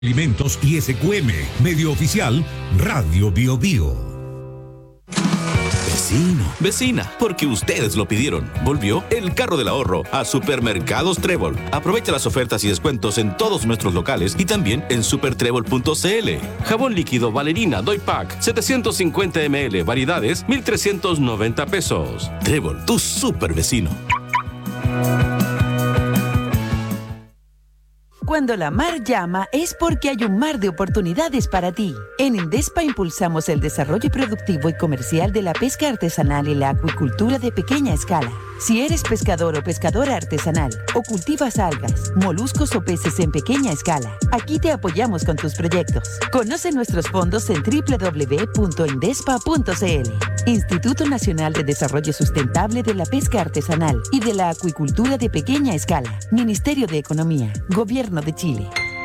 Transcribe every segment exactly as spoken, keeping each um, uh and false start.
Alimentos y S Q M, medio oficial, Radio Bio Bio. Vecino, vecina, porque ustedes lo pidieron. Volvió el carro del ahorro a Supermercados Trébol. Aprovecha las ofertas y descuentos en todos nuestros locales y también en super trébol punto c l. Jabón líquido Valerina Doy Pack, setecientos cincuenta mililitros, variedades, mil trescientos noventa pesos. Trébol, tu super vecino. Cuando la mar llama es porque hay un mar de oportunidades para ti. En Indespa impulsamos el desarrollo productivo y comercial de la pesca artesanal y la acuicultura de pequeña escala. Si eres pescador o pescadora artesanal o cultivas algas, moluscos o peces en pequeña escala, aquí te apoyamos con tus proyectos. Conoce nuestros fondos en doble u doble u doble u punto indespa punto c l. Instituto Nacional de Desarrollo Sustentable de la Pesca Artesanal y de la Acuicultura de Pequeña Escala. Ministerio de Economía, Gobierno de Chile.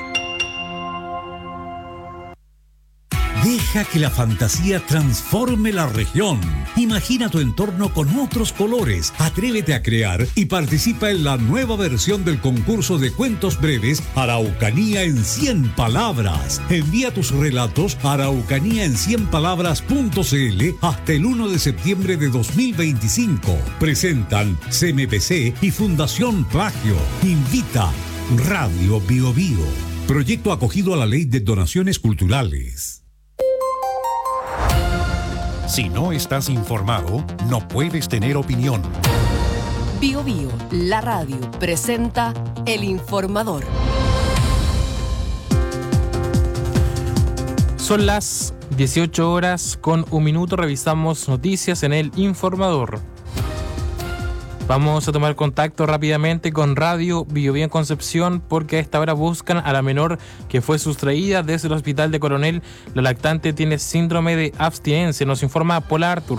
Deja que la fantasía transforme la región. Imagina tu entorno con otros colores. Atrévete a crear y participa en la nueva versión del concurso de cuentos breves Araucanía en cien palabras. Envía tus relatos a araucanía en cien palabras punto c l hasta el uno de septiembre de dos mil veinticinco. Presentan C M P C y Fundación Plagio. Invita Radio Bio Bio. Proyecto acogido a la Ley de Donaciones Culturales. Si no estás informado, no puedes tener opinión. Bio Bio, la radio, presenta El Informador. Son las dieciocho horas con un minuto, revisamos noticias en El Informador. Vamos a tomar contacto rápidamente con Radio Bio Bio en Concepción porque a esta hora buscan a la menor que fue sustraída desde el hospital de Coronel. La lactante tiene síndrome de abstinencia, nos informa Paula Artur.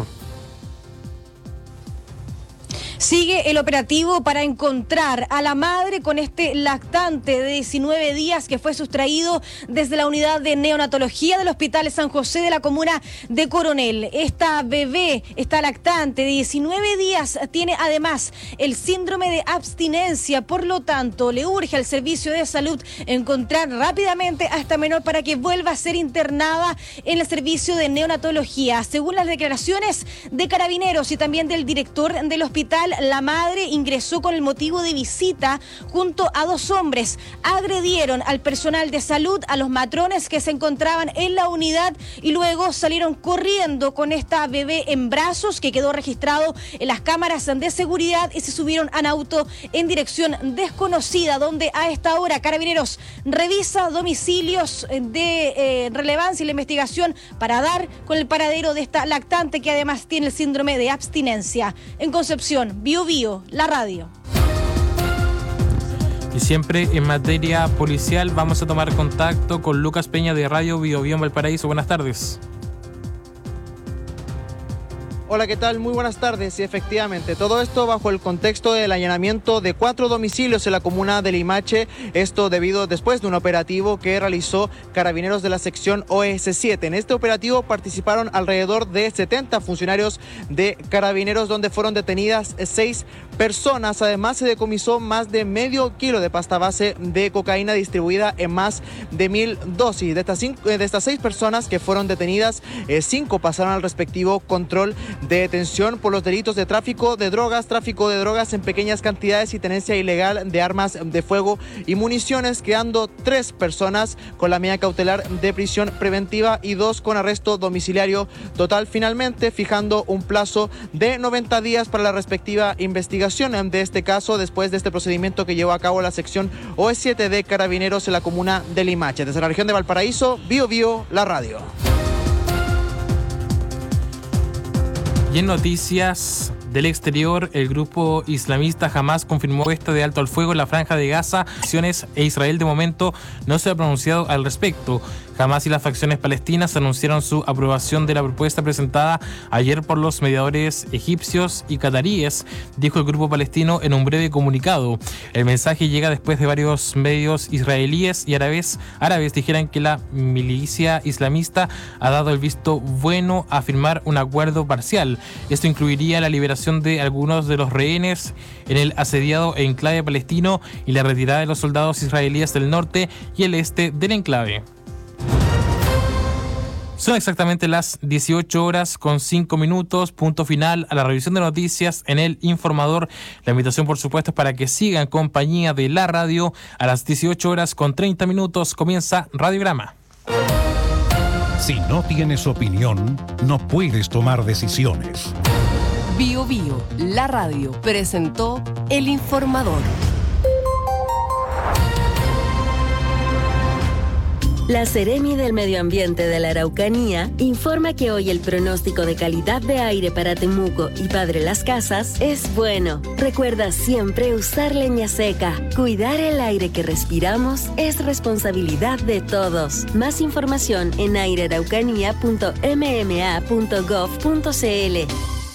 Sigue el operativo para encontrar a la madre con este lactante de diecinueve días que fue sustraído desde la unidad de neonatología del Hospital San José de la comuna de Coronel. Esta bebé, esta lactante de diecinueve días, tiene además el síndrome de abstinencia, por lo tanto le urge al servicio de salud encontrar rápidamente a esta menor para que vuelva a ser internada en el servicio de neonatología. Según las declaraciones de Carabineros y también del director del hospital, la madre ingresó con el motivo de visita junto a dos hombres. Agredieron al personal de salud, a los matrones que se encontraban en la unidad y luego salieron corriendo con esta bebé en brazos que quedó registrado en las cámaras de seguridad y se subieron a un auto en dirección desconocida, donde a esta hora Carabineros revisa domicilios de eh, relevancia y la investigación para dar con el paradero de esta lactante que además tiene el síndrome de abstinencia. En Concepción, Bio Bio, la radio. Y siempre en materia policial vamos a tomar contacto con Lucas Peña de Radio Bio Bio en Valparaíso. Buenas tardes. Hola, ¿qué tal? Muy buenas tardes. Y efectivamente, todo esto bajo el contexto del allanamiento de cuatro domicilios en la comuna de Limache. Esto debido después de un operativo que realizó Carabineros de la sección O S siete. En este operativo participaron alrededor de setenta funcionarios de Carabineros, donde fueron detenidas seis personas. Además, se decomisó más de medio kilo de pasta base de cocaína distribuida en más de mil dosis. De estas, cinco, de estas seis personas que fueron detenidas, eh, cinco pasaron al respectivo control de detención por los delitos de tráfico de drogas, tráfico de drogas en pequeñas cantidades y tenencia ilegal de armas de fuego y municiones, quedando tres personas con la medida cautelar de prisión preventiva y dos con arresto domiciliario total, finalmente fijando un plazo de noventa días para la respectiva investigación de este caso después de este procedimiento que llevó a cabo la sección O S siete de Carabineros en la comuna de Limache. Desde la región de Valparaíso, Bio Bio, la radio. Y en noticias del exterior, el grupo islamista Hamas confirmó puesta de alto al fuego en la Franja de Gaza. Acciones e Israel de momento no se ha pronunciado al respecto. Hamas y las facciones palestinas anunciaron su aprobación de la propuesta presentada ayer por los mediadores egipcios y cataríes, dijo el grupo palestino en un breve comunicado. El mensaje llega después de varios medios israelíes y árabes, árabes dijeran que la milicia islamista ha dado el visto bueno a firmar un acuerdo parcial. Esto incluiría la liberación liberación de algunos de los rehenes en el asediado enclave palestino y la retirada de los soldados israelíes del norte y el este del enclave. Son exactamente las dieciocho horas con cinco minutos, punto final a la revisión de noticias en El Informador. La invitación, por supuesto, es para que sigan en compañía de la radio. A las dieciocho horas con treinta minutos comienza Radiograma. Si no tienes opinión, no puedes tomar decisiones. Bio Bio, la radio, presentó El Informador. La Seremi del Medio Ambiente de la Araucanía informa que hoy el pronóstico de calidad de aire para Temuco y Padre Las Casas es bueno. Recuerda siempre usar leña seca. Cuidar el aire que respiramos es responsabilidad de todos. Más información en aire araucanía punto m m a punto gov punto c l.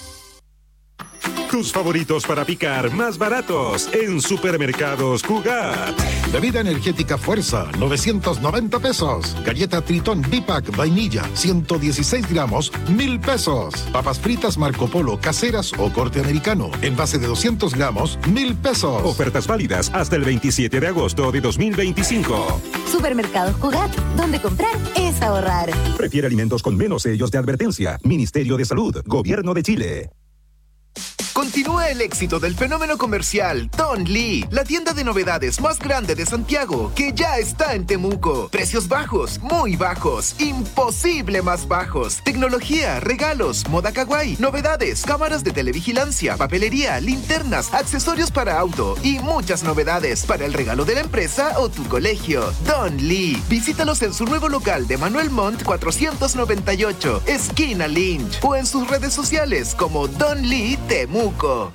Tus favoritos para picar más baratos en Supermercados Cugat. Bebida energética Fuerza, novecientos noventa pesos. Galleta Tritón Bipac Vainilla, ciento dieciséis gramos, mil pesos. Papas fritas Marco Polo, caseras o corte americano, envase de doscientos gramos, mil pesos. Ofertas válidas hasta el veintisiete de agosto de dos mil veinticinco. Supermercados Cugat, donde comprar es ahorrar. Prefiere alimentos con menos sellos de advertencia. Ministerio de Salud, Gobierno de Chile. Continúa el éxito del fenómeno comercial Don Lee, la tienda de novedades más grande de Santiago, que ya está en Temuco. Precios bajos, muy bajos, imposible más bajos. Tecnología, regalos, moda kawaii, novedades, cámaras de televigilancia, papelería, linternas, accesorios para auto y muchas novedades para el regalo de la empresa o tu colegio. Don Lee. Visítalos en su nuevo local de Manuel Montt cuatrocientos noventa y ocho, esquina Lynch, o en sus redes sociales como Don Lee Temuco.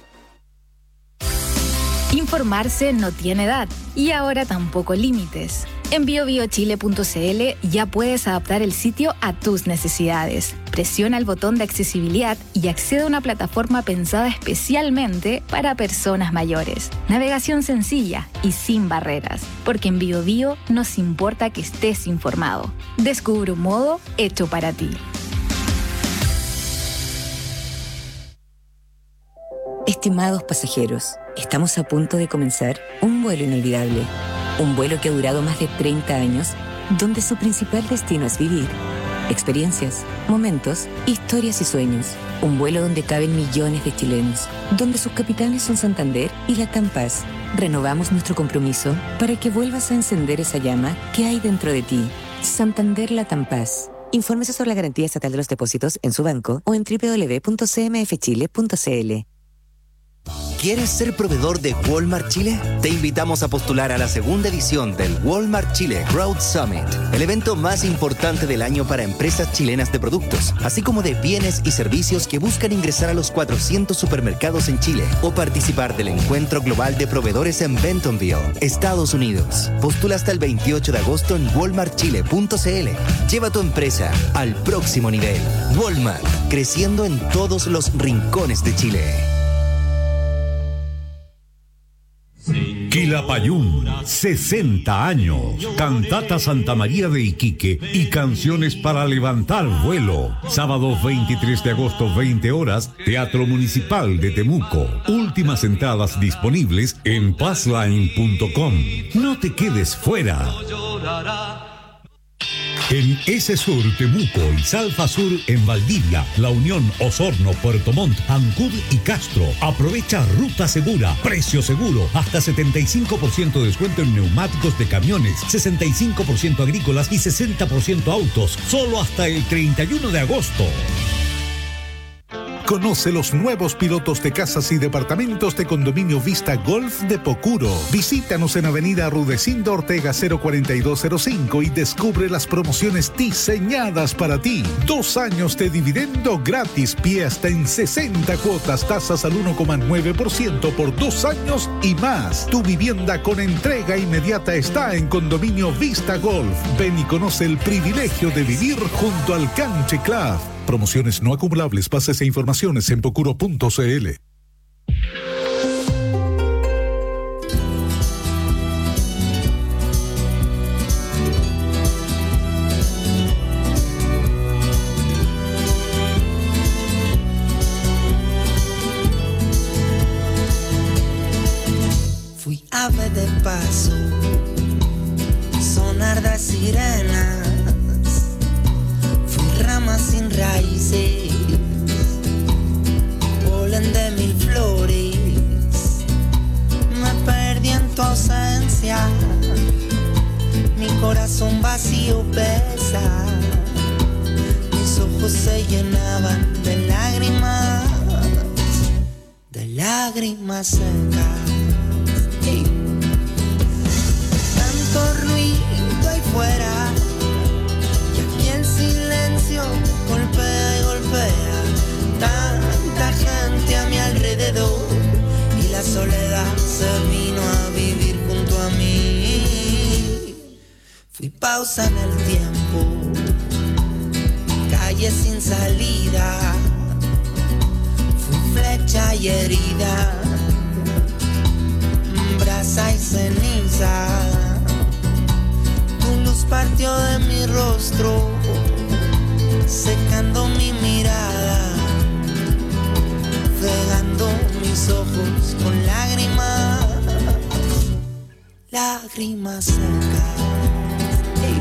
Informarse no tiene edad y ahora tampoco límites. En bio bio chile punto c l ya puedes adaptar el sitio a tus necesidades. Presiona el botón de accesibilidad y accede a una plataforma pensada especialmente para personas mayores. Navegación sencilla y sin barreras, porque en BioBio nos importa que estés informado. Descubre un modo hecho para ti. Estimados pasajeros, estamos a punto de comenzar un vuelo inolvidable. Un vuelo que ha durado más de treinta años, donde su principal destino es vivir. Experiencias, momentos, historias y sueños. Un vuelo donde caben millones de chilenos, donde sus capitanes son Santander y Latam Paz. Renovamos nuestro compromiso para que vuelvas a encender esa llama que hay dentro de ti. Santander Latam Paz. Infórmese sobre la garantía estatal de los depósitos en su banco o en doble u doble u doble u punto c m f chile punto c l. ¿Quieres ser proveedor de Walmart Chile? Te invitamos a postular a la segunda edición del Walmart Chile Growth Summit, el evento más importante del año para empresas chilenas de productos, así como de bienes y servicios que buscan ingresar a los cuatrocientos supermercados en Chile o participar del encuentro global de proveedores en Bentonville, Estados Unidos. Postula hasta el veintiocho de agosto en walmart chile punto c l. Lleva tu empresa al próximo nivel. Walmart, creciendo en todos los rincones de Chile. Quilapayún, sesenta años. Cantata Santa María de Iquique y canciones para levantar vuelo. Sábado veintitrés de agosto, veinte horas, Teatro Municipal de Temuco. Últimas entradas disponibles en passline punto com. No te quedes fuera. En S Sur, Temuco y Salfa Sur en Valdivia, La Unión, Osorno, Puerto Montt, Ancud y Castro. Aprovecha ruta segura, precio seguro, hasta setenta y cinco por ciento de descuento en neumáticos de camiones, sesenta y cinco por ciento agrícolas y sesenta por ciento autos, solo hasta el treinta y uno de agosto. Conoce los nuevos pilotos de casas y departamentos de Condominio Vista Golf de Pocuro. Visítanos en Avenida Rudecindo Ortega cero cuatro dos cero cinco y descubre las promociones diseñadas para ti. Dos años de dividendo gratis, pie hasta en sesenta cuotas, tasas al uno coma nueve por ciento por dos años y más. Tu vivienda con entrega inmediata está en Condominio Vista Golf. Ven y conoce el privilegio de vivir junto al Country Club. Promociones no acumulables. Bases e informaciones en pocuro punto c l. un vacío pesa. Mis ojos se llenaban de lágrimas, de lágrimas secas. Hey. Tanto ruido ahí fuera, y aquí el silencio golpea y golpea. Tanta gente a mi alrededor, y la soledad se vino a vivir junto a mí. Fui pausa en el tiempo, calle sin salida. Fui flecha y herida, brasa y ceniza. Tu luz partió de mi rostro, secando mi mirada, cegando mis ojos con lágrimas, lágrimas secas. Hey.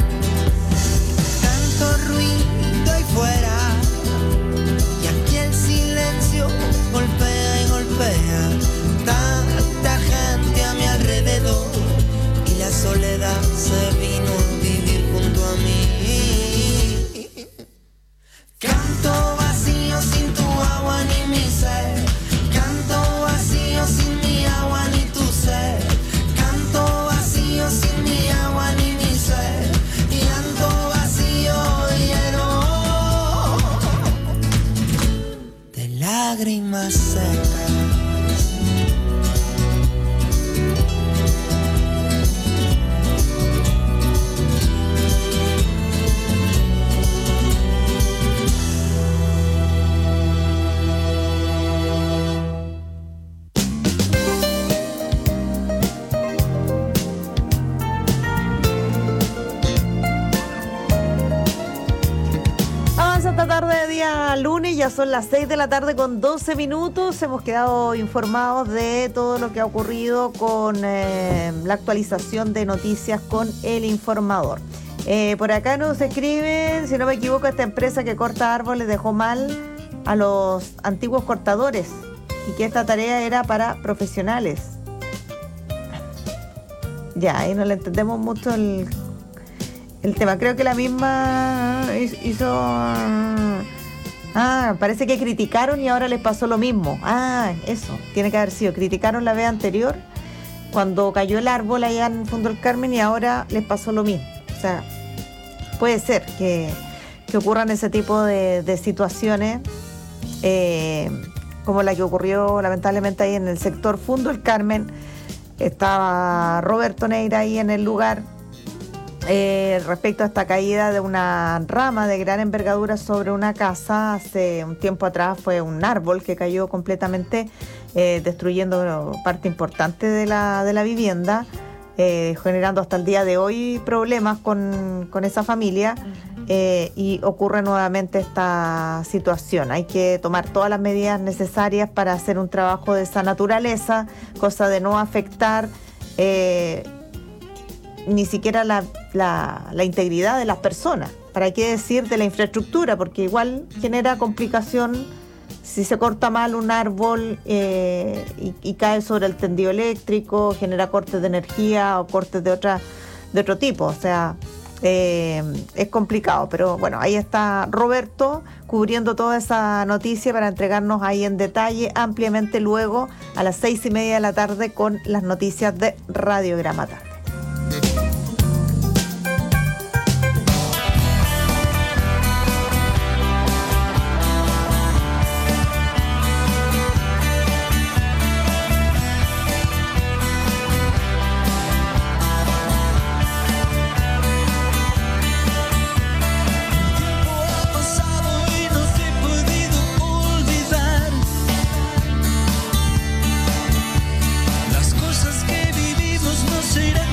Tanto ruido ahí fuera, y aquí el silencio golpea y golpea. Tanta gente a mi alrededor, y la soledad se vino a vivir junto a mí. Canto vacío sin tu agua ni mi sed. Canto vacío sin mi agua ni tu sed. Canto vacío sin mi agua ni mi sed. Y ando vacío lleno de lágrimas secas. Esta tarde de día lunes, ya son las seis de la tarde con doce minutos. Hemos quedado informados de todo lo que ha ocurrido con eh, la actualización de noticias con El Informador. Eh, por acá nos escriben, si no me equivoco, esta empresa que corta árboles dejó mal a los antiguos cortadores y que esta tarea era para profesionales. Ya, ahí no le entendemos mucho el... El tema, creo que la misma hizo... Ah, parece que criticaron y ahora les pasó lo mismo. Ah, eso, tiene que haber sido. Criticaron la vez anterior, cuando cayó el árbol allá en Fondo del Carmen, y ahora les pasó lo mismo. O sea, puede ser que, que ocurran ese tipo de, de situaciones, eh, como la que ocurrió lamentablemente ahí en el sector Fondo del Carmen. Estaba Roberto Neira ahí en el lugar. Eh, respecto a esta caída de una rama de gran envergadura sobre una casa, hace un tiempo atrás fue un árbol que cayó completamente, eh, destruyendo parte importante de la, de la vivienda, eh, generando hasta el día de hoy problemas con, con esa familia, eh, y ocurre nuevamente esta situación. Hay que tomar todas las medidas necesarias para hacer un trabajo de esa naturaleza, cosa de no afectar eh, ni siquiera la, la, la integridad de las personas. ¿Para qué decir de la infraestructura? Porque igual genera complicación si se corta mal un árbol eh, y, y cae sobre el tendido eléctrico, genera cortes de energía o cortes de, otra, de otro tipo. O sea, eh, es complicado. Pero bueno, ahí está Roberto cubriendo toda esa noticia para entregarnos ahí en detalle ampliamente luego a las seis y media de la tarde con las noticias de Radiograma Tarde. Las cosas que vivimos no serán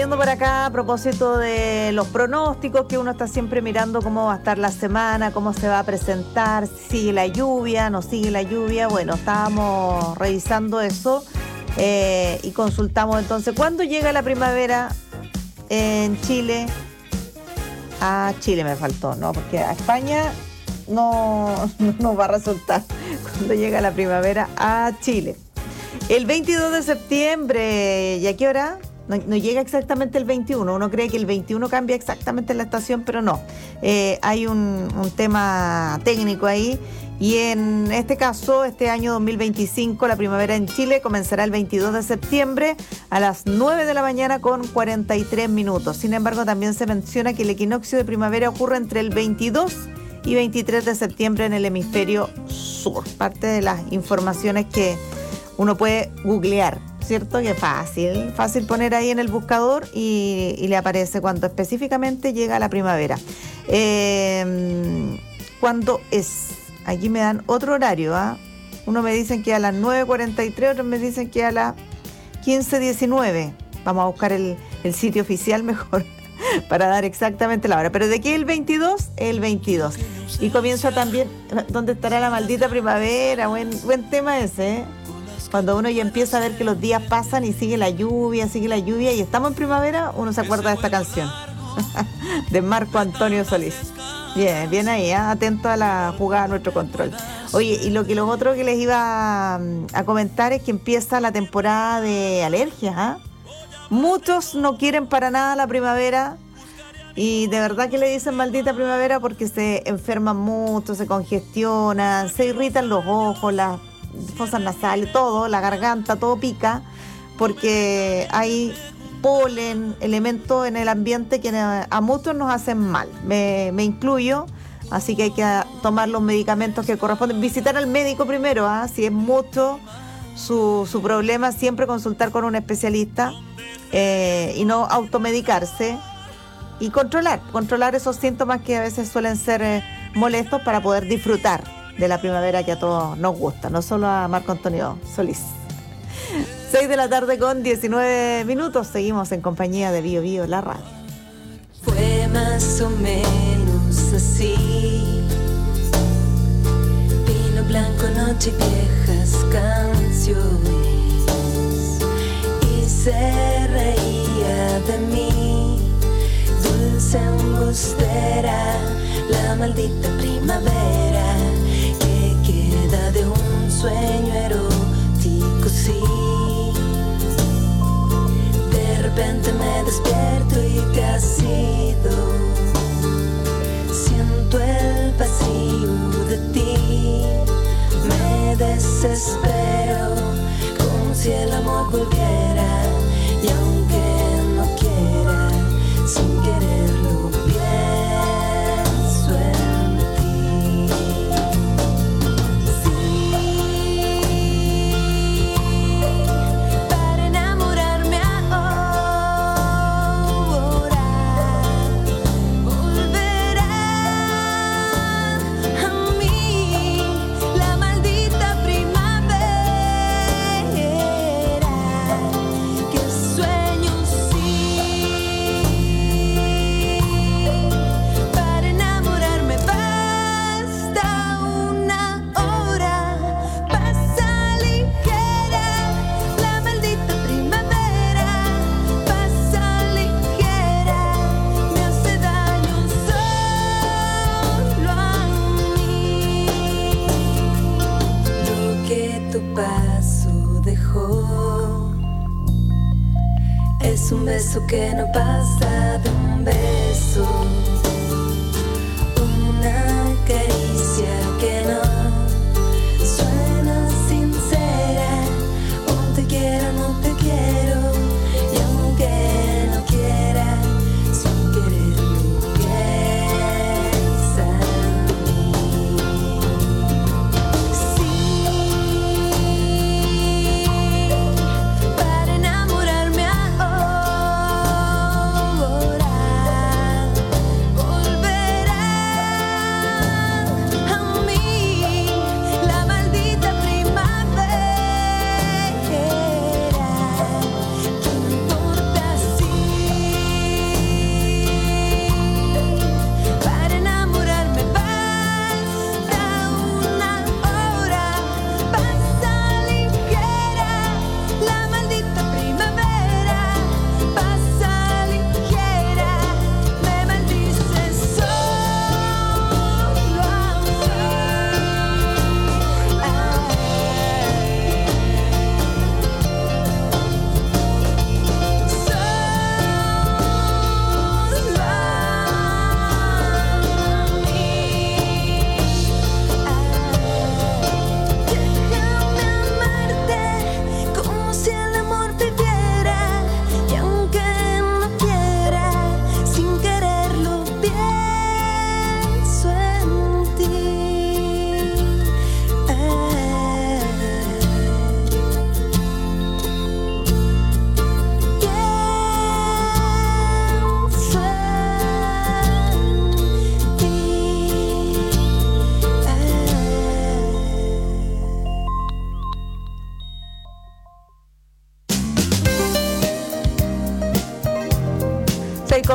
viendo por acá a propósito de los pronósticos, que uno está siempre mirando cómo va a estar la semana, cómo se va a presentar, si sigue la lluvia, no sigue la lluvia. Bueno, estábamos revisando eso eh, y consultamos entonces, ¿cuándo llega la primavera en Chile? A Chile me faltó, ¿no? Porque a España no, no va a resultar cuando llega la primavera a Chile. El veintidós de septiembre, ¿y a qué hora? No, no llega exactamente el veintiuno, uno cree que el veintiuno cambia exactamente la estación, pero no. Eh, hay un, un tema técnico ahí, y en este caso, este año dos mil veinticinco, la primavera en Chile comenzará el veintidós de septiembre a las nueve de la mañana con cuarenta y tres minutos. Sin embargo, también se menciona que el equinoccio de primavera ocurre entre el veintidós y veintitrés de septiembre en el hemisferio sur. Parte de las informaciones que uno puede googlear, ¿cierto? Que es fácil, fácil poner ahí en el buscador y, y le aparece cuando específicamente llega la primavera. Eh, ¿Cuándo es? Aquí me dan otro horario, ¿ah? ¿eh? Uno me dicen que a las nueve cuarenta y tres, otros me dicen que a las quince diecinueve. Vamos a buscar el, el sitio oficial mejor para dar exactamente la hora. Pero ¿de qué el veintidós? El veintidós. Y comienza también, ¿dónde estará la maldita primavera? Buen, buen tema ese, ¿eh? Cuando uno ya empieza a ver que los días pasan y sigue la lluvia, sigue la lluvia y estamos en primavera, uno se acuerda de esta canción de Marco Antonio Solís. Bien, bien ahí, ¿eh? Atento a la jugada a nuestro control. Oye, y lo que los otros que les iba a, a comentar es que empieza la temporada de alergias, ¿ah? ¿eh? Muchos no quieren para nada la primavera y de verdad que le dicen maldita primavera porque se enferman mucho, se congestionan, se irritan los ojos, las fosas nasales, todo, la garganta, todo pica, porque hay polen, elementos en el ambiente que a muchos nos hacen mal. Me, me incluyo, así que hay que tomar los medicamentos que corresponden. Visitar al médico primero, ¿eh? Si es mucho su, su problema, siempre consultar con un especialista eh, y no automedicarse y controlar, controlar esos síntomas que a veces suelen ser eh, molestos para poder disfrutar de la primavera que a todos nos gusta, no solo a Marco Antonio Solís. seis de la tarde con diecinueve minutos, seguimos en compañía de Bio Bio, la radio. Fue más o menos así, vino blanco, noche y viejas canciones, y se reía de mí, dulce embustera, la maldita primavera de un sueño erótico, sí. De repente me despierto y te has ido. Siento el vacío de ti. Me desespero como si el amor volviera. Y aunque no quiera, sin quererlo, pienso en ti. Es un beso que no pasa de un beso, una caricia que no suena sincera, un te quiero, no te quiero, y aunque no quiera, sin quererlo, piensa en mí. Sí, para enamorarme ahora.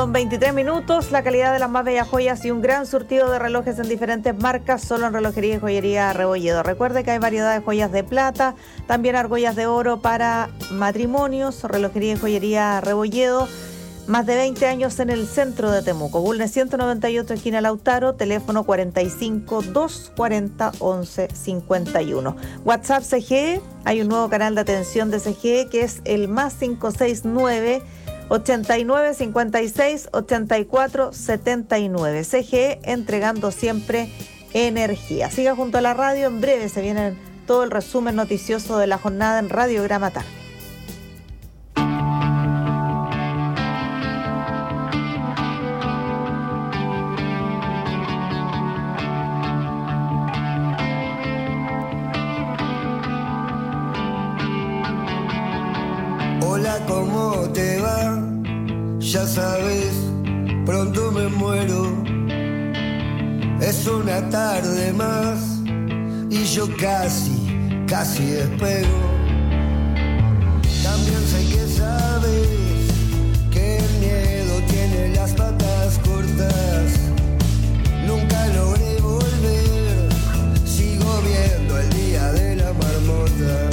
con veintitrés minutos, la calidad de las más bellas joyas y un gran surtido de relojes en diferentes marcas, solo en Relojería y Joyería Rebolledo. Recuerde que hay variedad de joyas de plata, también argollas de oro para matrimonios. Relojería y Joyería Rebolledo, más de veinte años en el centro de Temuco. Bulnes ciento noventa y ocho, esquina Lautaro, teléfono cuarenta y cinco, doscientos cuarenta, once cincuenta y uno. WhatsApp C G E, hay un nuevo canal de atención de C G E que es el más cinco seis nueve, ochenta y nueve, cincuenta y seis, ochenta y cuatro, setenta y nueve. C G E, entregando siempre energía. Siga junto a la radio, en breve se viene todo el resumen noticioso de la jornada en Radiograma Tarde. Hola, ¿cómo te va? Ya sabes, pronto me muero. Es una tarde más y yo casi, casi despego. También sé que sabes que el miedo tiene las patas cortas. Nunca logré volver, sigo viendo el día de la marmota.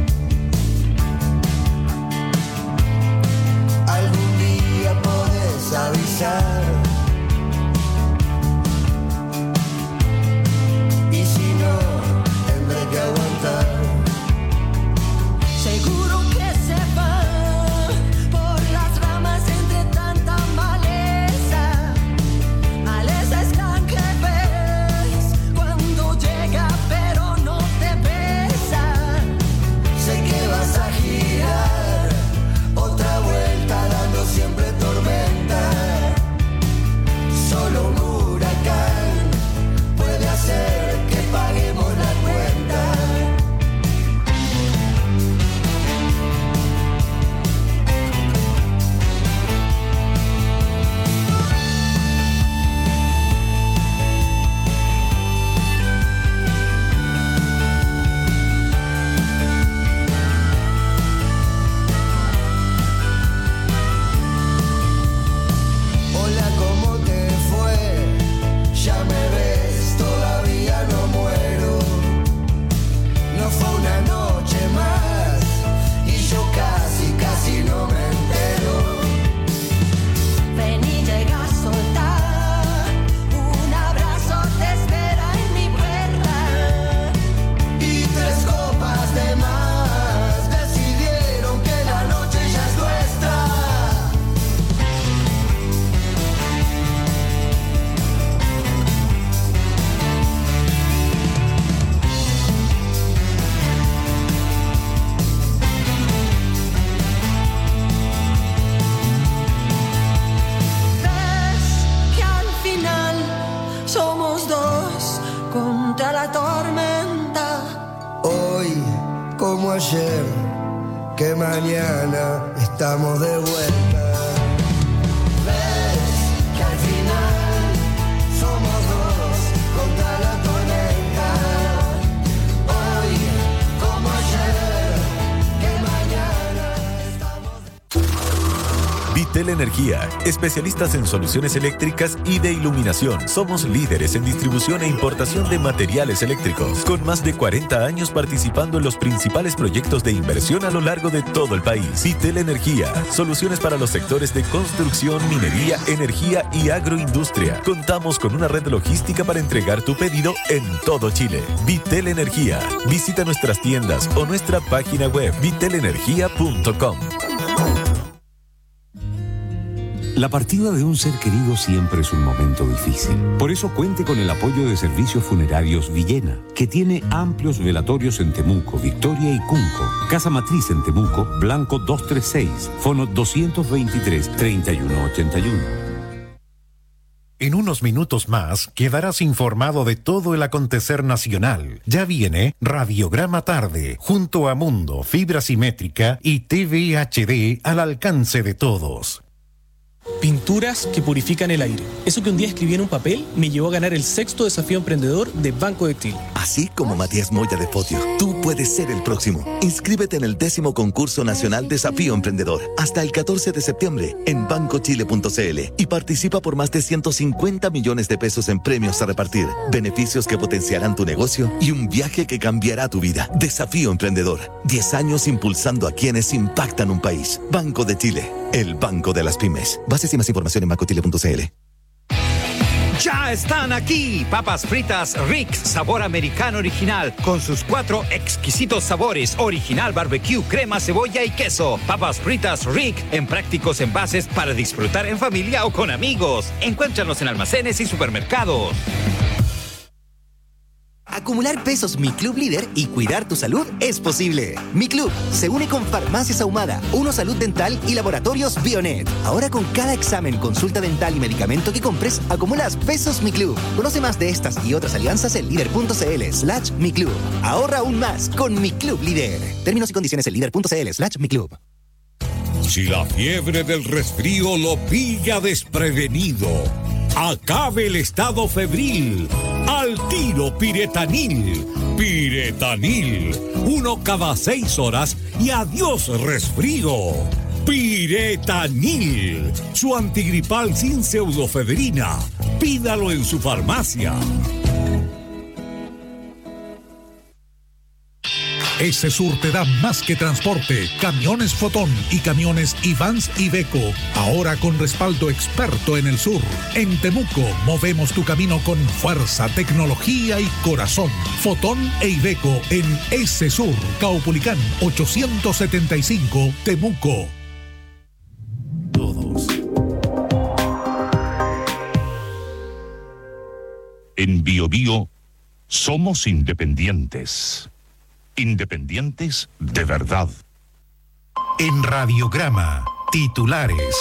Algún día podés avisar. Y si no, tendré que aguantar. Seguro que se va por las ramas entre tanta maleza. Maleza es la que ves cuando llega pero no te besa. Sé que vas a girar otra vuelta dando siempre tormenta. Solo un huracán puede hacer que paguemos la cuenta. Hola, ¿cómo te fue? Ya me ves, todavía no muero. No fue una noche más y yo casi, casi no me entero. Ven y llega a soltar. Un abrazo te espera en mi perra. Y tres copas de más decidieron que la noche ya es nuestra. Ves que al final somos dos contra la tormenta. Hoy, como ayer, que mañana estamos de vuelta. Ves que al final somos dos contra la tormenta. Hoy, como ayer, que mañana estamos Vitel Energía, especialistas en soluciones eléctricas y de iluminación. Somos líderes en distribución e importación de materiales eléctricos, con más de cuarenta años participando en los principales proyectos de inversión a lo largo de todo el país. Vitel Energía, soluciones para los sectores de construcción, minería, energía y agroindustria. Contamos con una red logística para entregar tu pedido en todo Chile. Vitel Energía. Visita nuestras tiendas o nuestra página web vitel energía punto com. La partida de un ser querido siempre es un momento difícil. Por eso cuente con el apoyo de Servicios Funerarios Villena, que tiene amplios velatorios en Temuco, Victoria y Cunco. Casa Matriz en Temuco, Blanco doscientos treinta y seis, fono doscientos veintitrés, treinta y uno ochenta y uno. En unos minutos más quedarás informado de todo el acontecer nacional. Ya viene Radiograma Tarde, junto a Mundo, Fibra Simétrica y T V H D al alcance de todos. Pinturas que purifican el aire. Eso que un día escribí en un papel me llevó a ganar el sexto desafío emprendedor de Banco de Chile. Así como Matías Moya de Fotio, tú puedes ser el próximo. Inscríbete en el décimo concurso nacional Desafío Emprendedor hasta el catorce de septiembre en banco chile punto c l y participa por más de ciento cincuenta millones de pesos en premios a repartir, beneficios que potenciarán tu negocio y un viaje que cambiará tu vida. Desafío Emprendedor. diez años impulsando a quienes impactan un país. Banco de Chile, el banco de las pymes. Bases y más información en banco chile punto c l. Ya están aquí, papas fritas Rick, sabor americano original, con sus cuatro exquisitos sabores, original barbecue, crema, cebolla y queso. Papas fritas Rick, en prácticos envases para disfrutar en familia o con amigos. Encuéntranos en almacenes y supermercados. Acumular pesos Mi Club Líder y cuidar tu salud es posible. Mi Club se une con Farmacias Ahumada, Uno Salud Dental y Laboratorios Bionet. Ahora con cada examen, consulta dental y medicamento que compres, acumulas pesos Mi Club. Conoce más de estas y otras alianzas en líder punto c l slash Mi Club. Ahorra aún más con Mi Club Líder. Términos y condiciones en líder punto c l slash Mi Club. Si la fiebre del resfrío lo pilla desprevenido, acabe el estado febril. Al tiro Piretanil. Piretanil. Uno cada seis horas y adiós resfrío. Piretanil. Su antigripal sin pseudofebrina. Pídalo en su farmacia. Ese-Sur te da más que transporte. Camiones Fotón y camiones Ivans Iveco. Ahora con respaldo experto en el sur. En Temuco movemos tu camino con fuerza, tecnología y corazón. Fotón e Iveco en Ese-Sur. Caupolicán ochocientos setenta y cinco, Temuco. Todos. En Bio Bio somos independientes. Independientes de verdad. En Radiograma, titulares.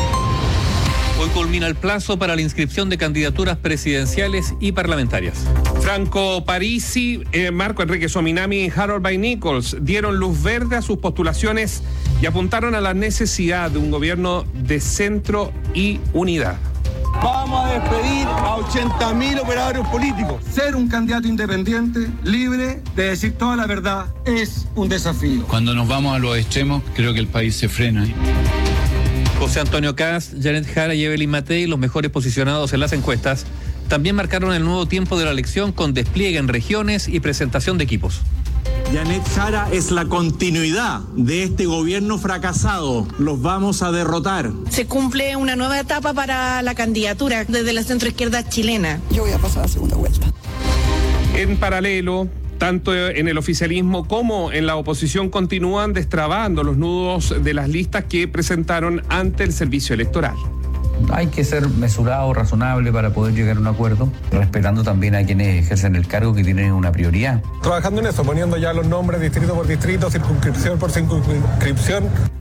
Hoy culmina el plazo para la inscripción de candidaturas presidenciales y parlamentarias. Franco Parisi, eh, Marco Enrique Sominami y Harold Bay Nichols dieron luz verde a sus postulaciones y apuntaron a la necesidad de un gobierno de centro y unidad. Vamos a despedir a ochenta mil operadores políticos. Ser un candidato independiente, libre de decir toda la verdad, es un desafío. Cuando nos vamos a los extremos, creo que el país se frena. José Antonio Cast, Janet Jara y Evelyn Matei, los mejores posicionados en las encuestas, también marcaron el nuevo tiempo de la elección con despliegue en regiones y presentación de equipos. Janet Jara es la continuidad de este gobierno fracasado. Los vamos a derrotar. Se cumple una nueva etapa para la candidatura desde la centroizquierda chilena. Yo voy a pasar a la segunda vuelta. En paralelo, tanto en el oficialismo como en la oposición continúan destrabando los nudos de las listas que presentaron ante el servicio electoral. Hay que ser mesurado, razonable para poder llegar a un acuerdo, respetando también a quienes ejercen el cargo que tienen una prioridad. Trabajando en eso, poniendo ya los nombres distrito por distrito, circunscripción por circunscripción.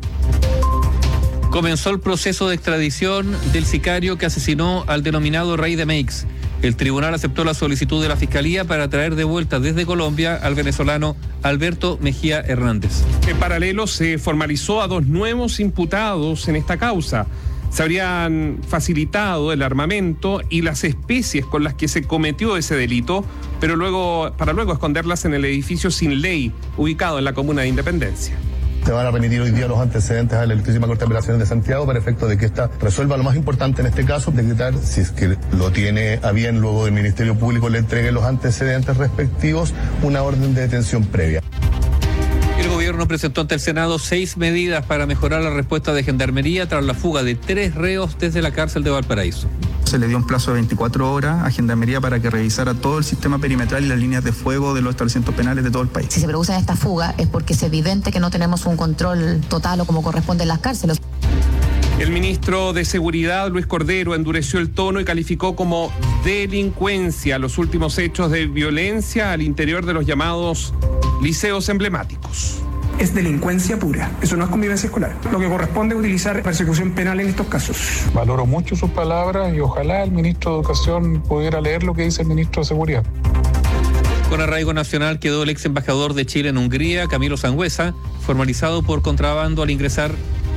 Comenzó el proceso de extradición del sicario que asesinó al denominado Rey de Meix. El tribunal aceptó la solicitud de la Fiscalía para traer de vuelta desde Colombia al venezolano Alberto Mejía Hernández. En paralelo, se formalizó a dos nuevos imputados en esta causa. Se habrían facilitado el armamento y las especies con las que se cometió ese delito, pero luego para luego esconderlas en el edificio Sin Ley, ubicado en la comuna de Independencia. Se van a remitir hoy día los antecedentes a la Ilustrísima Corte de Apelaciones de Santiago para efecto de que ésta resuelva lo más importante en este caso, decretar, si es que lo tiene a bien, luego del Ministerio Público le entregue los antecedentes respectivos, una orden de detención previa. El gobierno presentó ante el Senado seis medidas para mejorar la respuesta de Gendarmería tras la fuga de tres reos desde la cárcel de Valparaíso. Se le dio un plazo de veinticuatro horas a Gendarmería para que revisara todo el sistema perimetral y las líneas de fuego de los establecimientos penales de todo el país. Si se producen estas fugas es porque es evidente que no tenemos un control total o como corresponde en las cárceles. El ministro de Seguridad, Luis Cordero, endureció el tono y calificó como delincuencia los últimos hechos de violencia al interior de los llamados liceos emblemáticos. Es delincuencia pura, eso no es convivencia escolar. Lo que corresponde es utilizar persecución penal en estos casos. Valoro mucho sus palabras y ojalá el ministro de Educación pudiera leer lo que dice el ministro de Seguridad. Con arraigo nacional quedó el ex embajador de Chile en Hungría, Camilo Sangüesa, formalizado por contrabando al ingresar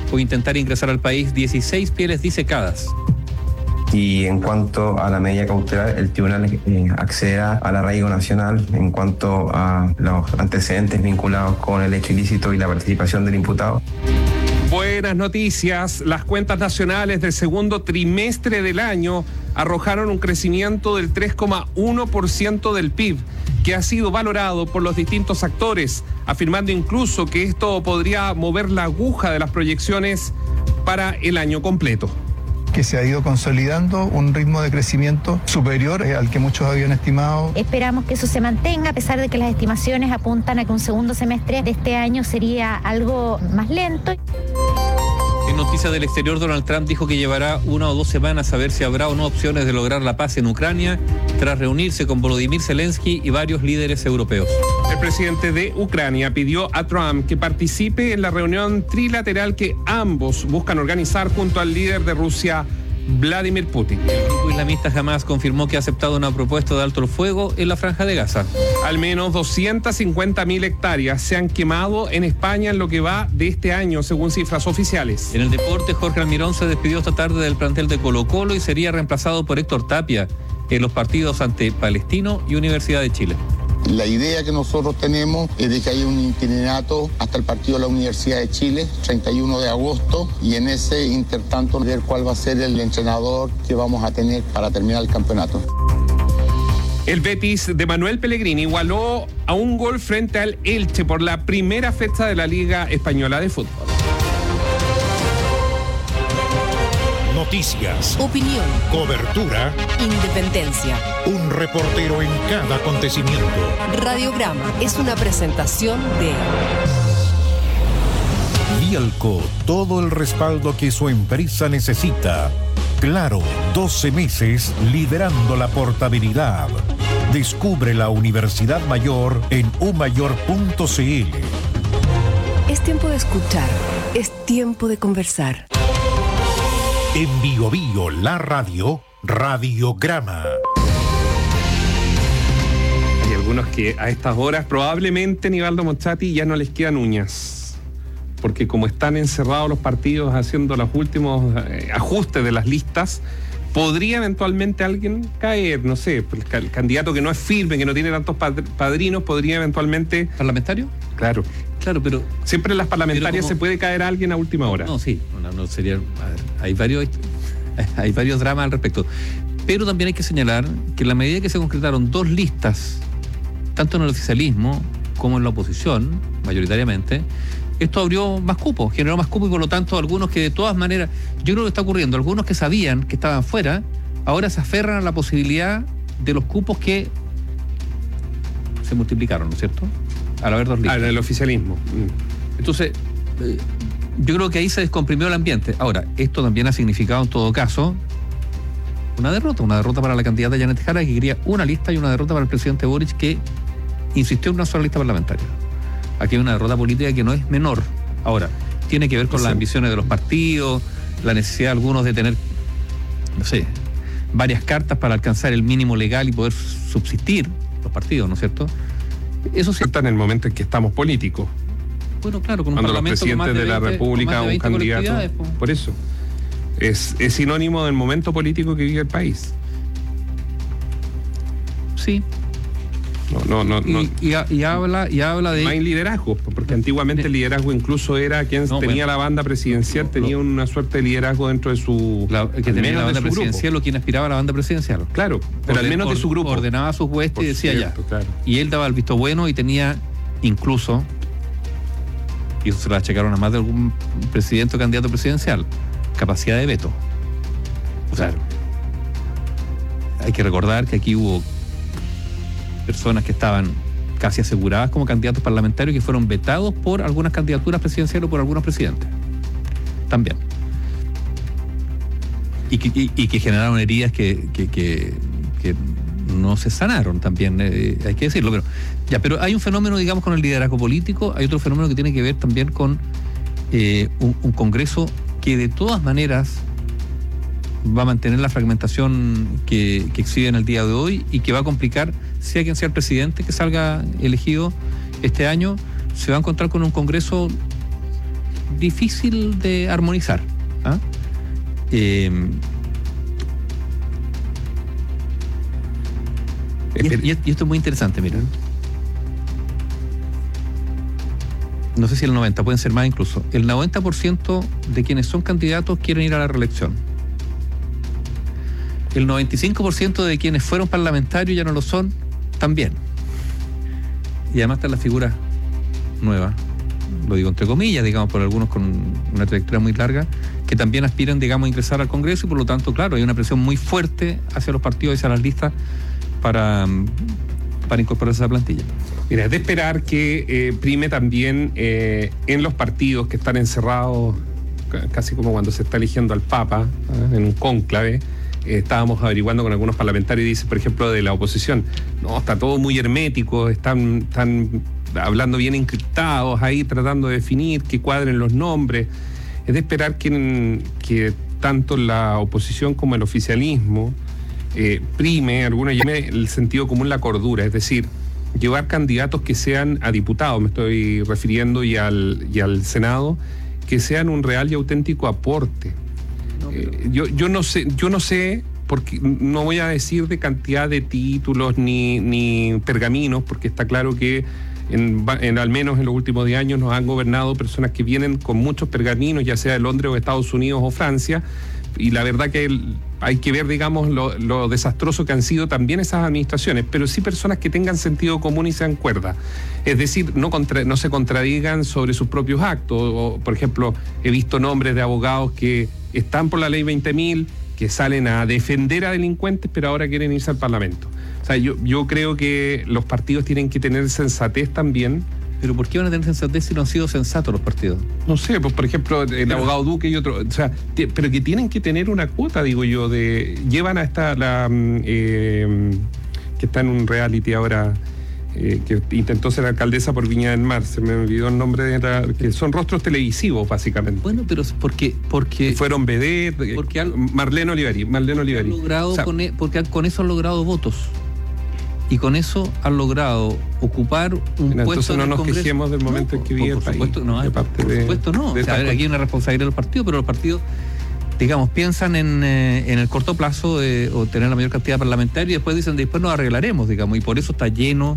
o intentar ingresar al país dieciséis pieles disecadas. Y en cuanto a la medida cautelar, el tribunal eh, accederá al arraigo nacional en cuanto a los antecedentes vinculados con el hecho ilícito y la participación del imputado. Buenas noticias. Las cuentas nacionales del segundo trimestre del año arrojaron un crecimiento del tres coma uno por ciento del P I B, que ha sido valorado por los distintos actores, afirmando incluso que esto podría mover la aguja de las proyecciones para el año completo. Que se ha ido consolidando un ritmo de crecimiento superior al que muchos habían estimado. Esperamos que eso se mantenga, a pesar de que las estimaciones apuntan a que un segundo semestre de este año sería algo más lento. En noticias del exterior, Donald Trump dijo que llevará una o dos semanas a ver si habrá o no opciones de lograr la paz en Ucrania, tras reunirse con Volodymyr Zelensky y varios líderes europeos. El presidente de Ucrania pidió a Trump que participe en la reunión trilateral que ambos buscan organizar junto al líder de Rusia, Vladimir Putin. El grupo islamista Hamas confirmó que ha aceptado una propuesta de alto el fuego en la Franja de Gaza. Al menos doscientas cincuenta mil hectáreas se han quemado en España en lo que va de este año, según cifras oficiales. En el deporte, Jorge Almirón se despidió esta tarde del plantel de Colo-Colo y sería reemplazado por Héctor Tapia en los partidos ante Palestino y Universidad de Chile. La idea que nosotros tenemos es de que haya un itinerato hasta el partido de la Universidad de Chile, treinta y uno de agosto, y en ese intertanto ver cuál va a ser el entrenador que vamos a tener para terminar el campeonato. El Betis de Manuel Pellegrini igualó a un gol frente al Elche por la primera fecha de la Liga Española de Fútbol. Noticias, opinión, cobertura, independencia. Un reportero en cada acontecimiento. Radiograma es una presentación de Vialco, todo el respaldo que su empresa necesita. Claro, doce meses liderando la portabilidad. Descubre la Universidad Mayor en u mayor punto c l. Es tiempo de escuchar, es tiempo de conversar. En Bio Bio, la radio, Radiograma. Hay algunos que a estas horas probablemente, Nivaldo Mochati, ya no les quedan uñas. Porque como están encerrados los partidos haciendo los últimos eh, ajustes de las listas, podría eventualmente alguien caer, no sé, el, el candidato que no es firme, que no tiene tantos padrinos, podría eventualmente... ¿Parlamentario? Claro. Claro, pero... Siempre en las parlamentarias como, se puede caer a alguien a última hora. No, sí, no, no sería... A ver, hay varios, hay varios dramas al respecto. Pero también hay que señalar que en la medida que se concretaron dos listas, tanto en el oficialismo como en la oposición, mayoritariamente, esto abrió más cupos, generó más cupos y por lo tanto algunos que de todas maneras, yo creo que está ocurriendo, algunos que sabían que estaban fuera, ahora se aferran a la posibilidad de los cupos que se multiplicaron, ¿no es cierto? Al haber dos listas. Ah, el oficialismo. Entonces, eh, yo creo que ahí se descomprimió el ambiente. Ahora, esto también ha significado en todo caso una derrota, una derrota para la candidata Janet Jara, que quería una lista, y una derrota para el presidente Boric, que insistió en una sola lista parlamentaria. Aquí hay una derrota política que no es menor. Ahora, tiene que ver con sí. las ambiciones de los partidos, la necesidad de algunos de tener, no sé, varias cartas para alcanzar el mínimo legal y poder subsistir los partidos, ¿no es cierto? Eso sí. Está en el momento en que estamos políticos. Bueno, claro, con un Cuando parlamento los presidentes con más de, de la veinte, República, de un candidato. Po. Por eso. Es, es sinónimo del momento político que vive el país. Sí. No, no, no, y, no. Y, y habla, y habla de. No hay liderazgo, porque antiguamente el liderazgo incluso era quien no, tenía bueno, la banda presidencial, no, tenía una suerte de liderazgo dentro de su. La, que tenía la banda presidencial grupo. O quien aspiraba a la banda presidencial. Claro, pero Orden, al menos de su grupo. Ordenaba sus huestes y decía cierto, ya. Claro. Y él daba el visto bueno y tenía incluso, y eso se lo achacaron a más de algún presidente o candidato presidencial, capacidad de veto. O sea, claro. Hay que recordar que aquí hubo personas que estaban casi aseguradas como candidatos parlamentarios que fueron vetados por algunas candidaturas presidenciales o por algunos presidentes. También. Y que, y, y que generaron heridas que, que, que, que no se sanaron también, eh, hay que decirlo. Pero, ya, pero hay un fenómeno, digamos, con el liderazgo político, hay otro fenómeno que tiene que ver también con eh, un, un Congreso que de todas maneras va a mantener la fragmentación que, que exhibe en el día de hoy y que va a complicar, sea quien sea el presidente que salga elegido este año, se va a encontrar con un Congreso difícil de armonizar. ¿Ah? Eh, y, y esto es muy interesante, miren. No sé si el noventa, pueden ser más incluso. El noventa por ciento de quienes son candidatos quieren ir a la reelección. El noventa y cinco por ciento de quienes fueron parlamentarios ya no lo son, también. Y además están las figuras nuevas, lo digo entre comillas, digamos, por algunos con una trayectoria muy larga, que también aspiran, digamos, a ingresar al Congreso, y por lo tanto, claro, hay una presión muy fuerte hacia los partidos y hacia las listas para, para incorporarse a esa plantilla. Mira, es de esperar que eh, prime también eh, en los partidos que están encerrados, casi como cuando se está eligiendo al Papa, ¿eh? En un cónclave. Eh, estábamos averiguando con algunos parlamentarios y dice, por ejemplo, de la oposición, no, está todo muy hermético, están, están hablando bien encriptados ahí, tratando de definir que cuadren los nombres. Es de esperar que, que tanto la oposición como el oficialismo eh, prime, algunos llamen el sentido común, la cordura, es decir, llevar candidatos que sean a diputados, me estoy refiriendo, y al, y al Senado, que sean un real y auténtico aporte. No, pero... eh, yo, yo no sé, yo no sé, porque no voy a decir de cantidad de títulos ni, ni pergaminos, porque está claro que en, en al menos en los últimos diez años nos han gobernado personas que vienen con muchos pergaminos, ya sea de Londres o Estados Unidos o Francia, y la verdad que el, hay que ver, digamos, lo, lo desastroso que han sido también esas administraciones, pero sí personas que tengan sentido común y sean cuerdas. Es decir, no, contra, no se contradigan sobre sus propios actos. O, por ejemplo, he visto nombres de abogados que están por la ley veinte mil, que salen a defender a delincuentes, pero ahora quieren irse al Parlamento. O sea, yo, yo creo que los partidos tienen que tener sensatez también. ¿Pero por qué van a tener sensatez si no han sido sensatos los partidos? No sé, pues por ejemplo, el pero, abogado Duque y otro, o sea, te, pero que tienen que tener una cuota, digo yo, de llevan a esta, la eh, que está en un reality ahora, eh, que intentó ser alcaldesa por Viña del Mar, se me olvidó el nombre de la, que son rostros televisivos, básicamente. Bueno, pero porque... porque fueron vedette, porque al, Marlene Olivari, Marlene Olivari. Logrado, o sea, con, porque con eso han logrado votos. Y con eso han logrado ocupar un Mira, puesto en no el nos Congreso. quejemos del momento no, en que vive el país. No, de por de, supuesto no. O sea, a ver, aquí hay una responsabilidad de los partidos, pero los partidos, digamos, piensan en, eh, en el corto plazo de obtener la mayor cantidad de parlamentarios y después dicen, después nos arreglaremos, digamos, y por eso está lleno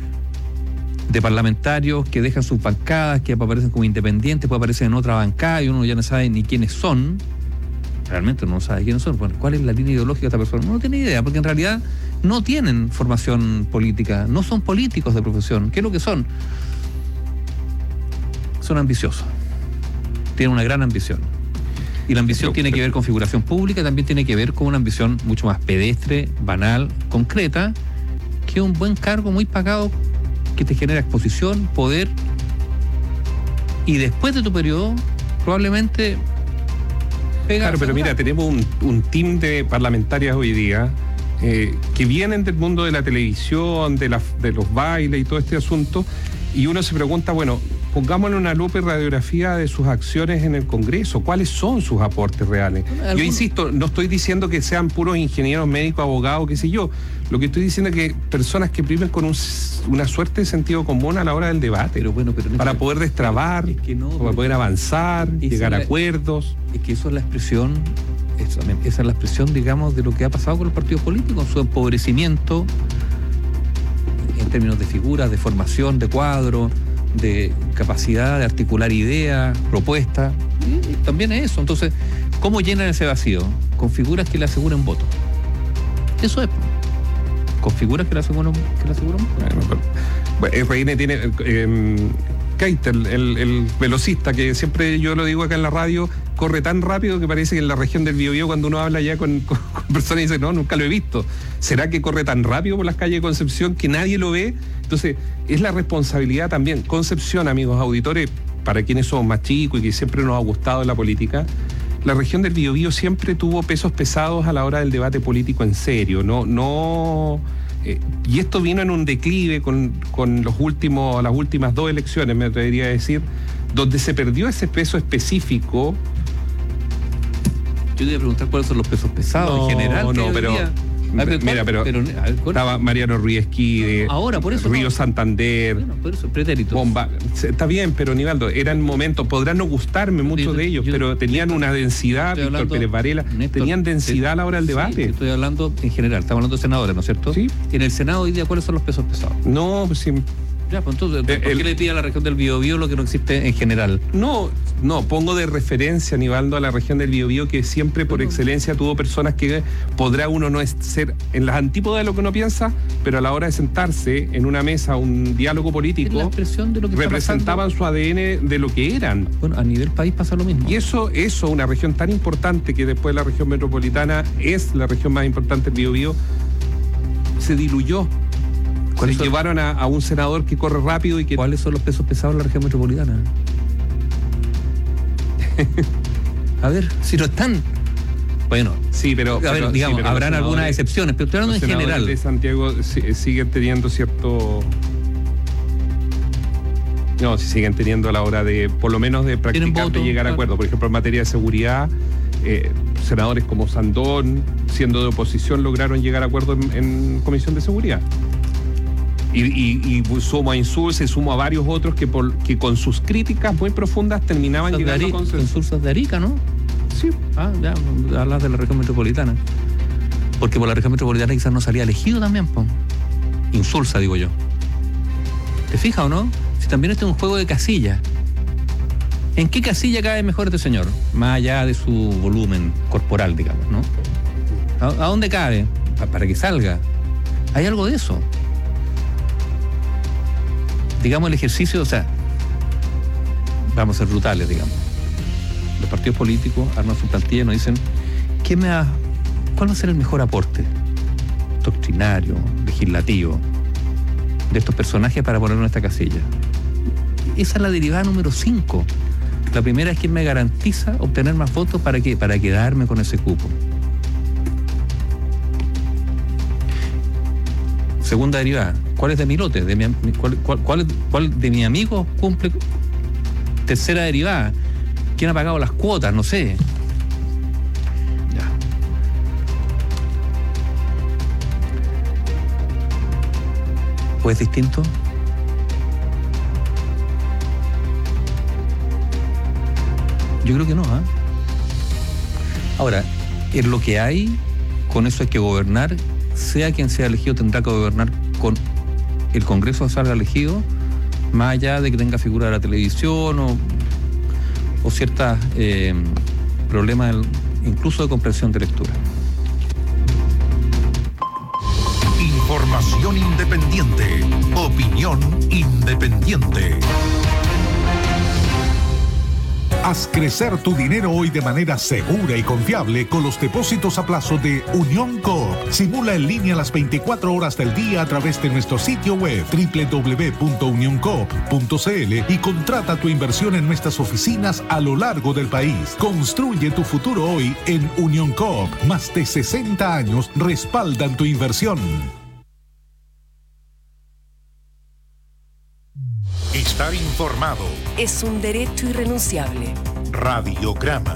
de parlamentarios que dejan sus bancadas, que aparecen como independientes, pues aparecen en otra bancada y uno ya no sabe ni quiénes son. Realmente uno no sabe quiénes son. Bueno, ¿cuál es la línea ideológica de esta persona? Uno no tiene idea, porque en realidad no tienen formación política, no son políticos de profesión. ¿Qué es lo que son? Son ambiciosos. Tienen una gran ambición. Y la ambición pero, tiene pero, que ver con figuración pública, también tiene que ver con una ambición mucho más pedestre, banal, concreta, que un buen cargo muy pagado que te genera exposición, poder, y después de tu periodo, probablemente... Claro, pero mira, tenemos un, un team de parlamentarias hoy día eh, que vienen del mundo de la televisión, de, la, de los bailes y todo este asunto, y uno se pregunta, bueno, pongámosle una lupa y radiografía de sus acciones en el Congreso, ¿cuáles son sus aportes reales? ¿Algún? Yo insisto, no estoy diciendo que sean puros ingenieros, médicos, abogados, qué sé yo, lo que estoy diciendo es que personas que primen con un, una suerte de sentido común a la hora del debate, pero bueno, pero para poder destrabar, es que no, para poder avanzar, llegar a acuerdos. Es que eso es la expresión, esa, esa es la expresión, digamos, de lo que ha pasado con los partidos políticos, su empobrecimiento en términos de figuras, de formación, de cuadro, de capacidad de articular ideas, propuestas, y también es eso. Entonces, ¿cómo llenan ese vacío? Con figuras que le aseguren votos. Eso es. Con figuras que le aseguran, que le aseguran votos. Bueno, el Reine tiene... Eh, Keitel, el, el velocista, que siempre yo lo digo acá en la radio, corre tan rápido que parece que en la región del Biobío, cuando uno habla ya con, con, con personas y dice, no, nunca lo he visto. ¿Será que corre tan rápido por las calles de Concepción que nadie lo ve? Entonces, es la responsabilidad también. Concepción, amigos auditores, para quienes somos más chicos y que siempre nos ha gustado la política, la región del Biobío siempre tuvo pesos pesados a la hora del debate político en serio. No, no... Eh, y esto vino en un declive con, con los últimos, las últimas dos elecciones, me atrevería a decir, donde se perdió ese peso específico. Yo te iba a preguntar cuáles son los pesos pesados no, en general. No, pero, Ah, pero, Mira, pero, pero estaba Mariano Ruiz-Esquí de ahora, por eso Río no. Santander. Bueno, por eso, pretérito. Bomba. Está bien, pero Nivaldo, eran momentos, podrán no gustarme muchos Sí, de ellos, yo- pero tenían Néstor, una densidad, estoy Víctor hablando- Pérez Varela, Néstor, tenían densidad sí, a la hora del sí, debate. estoy hablando en general, estamos hablando de senadores, ¿no es cierto? Sí. En el Senado hoy día, ¿cuáles son los pesos pesados? No, pues sí. Ya, pues entonces, ¿por Eh, qué el- le pide a la región del Biobío lo que no existe en general? No, no, pongo de referencia, Nivaldo, a la región del Biobío, que siempre por excelencia tuvo personas que podrá uno no es- ser en las antípodas de lo que uno piensa, pero a la hora de sentarse en una mesa, un diálogo político, Es la expresión de lo que está representaban su A D N de lo que eran. Bueno, a nivel país pasa lo mismo. Y eso, eso, una región tan importante que después la región metropolitana es la región más importante del Biobío, se diluyó. Se son- llevaron a, a un senador que corre rápido y que... ¿Cuáles son los pesos pesados en la región metropolitana? A ver, si no están. Bueno, sí, pero... a ver, pero- digamos, sí, pero habrán los algunas senadores- excepciones, pero estoy hablando los en senadores general. de Santiago si- siguen teniendo cierto... No, si siguen teniendo a la hora de, por lo menos de practicar, voto, de llegar a claro. acuerdo. Por ejemplo, en materia de seguridad, eh, senadores como Sandón, siendo de oposición, lograron llegar a acuerdo en, en Comisión de Seguridad. Y, y, y sumo a Insulza y sumo a varios otros que, por, que con sus críticas muy profundas terminaban Insulzas de llegando a Ari- consenso. Insulzas de Arica, ¿no? Sí. Ah, ya, hablas de la región metropolitana. Porque por la región metropolitana quizás no salía elegido también, po. Insulsa, digo yo. ¿Te fijas o no? Si también este es un juego de casillas. ¿En qué casilla cae mejor este señor? Más allá de su volumen corporal, digamos, ¿no? ¿A, a dónde cabe? Pa- para que salga. Hay algo de eso. Digamos el ejercicio, o sea, vamos a ser brutales, digamos. Los partidos políticos arman su plantilla y nos dicen, ¿qué me ha, ¿cuál va a ser el mejor aporte doctrinario, legislativo, de estos personajes para ponerlo en esta casilla? Esa es la derivada número cinco. La primera es quien me garantiza obtener más votos para qué, para quedarme con ese cupo. Segunda derivada, ¿cuál es de mi lote? De mi, cuál, cuál, cuál, ¿Cuál de mis amigos cumple? Tercera derivada, ¿quién ha pagado las cuotas? No sé. Ya. ¿O es distinto? Yo creo que no, ¿ah? Ahora, en lo que hay, con eso hay que gobernar, sea quien sea elegido, tendrá que gobernar con el Congreso salga elegido, más allá de que tenga figura de la televisión o, o ciertos eh, problemas del- incluso de comprensión de lectura. Información independiente. Opinión independiente. Haz crecer tu dinero hoy de manera segura y confiable con los depósitos a plazo de Unión Coop. Simula en línea las veinticuatro horas del día a través de nuestro sitio web doble u doble u doble u punto unión coop punto c l y contrata tu inversión en nuestras oficinas a lo largo del país. Construye tu futuro hoy en Unión Coop. Más de sesenta años respaldan tu inversión. Estar informado. Es un derecho irrenunciable. Radiograma.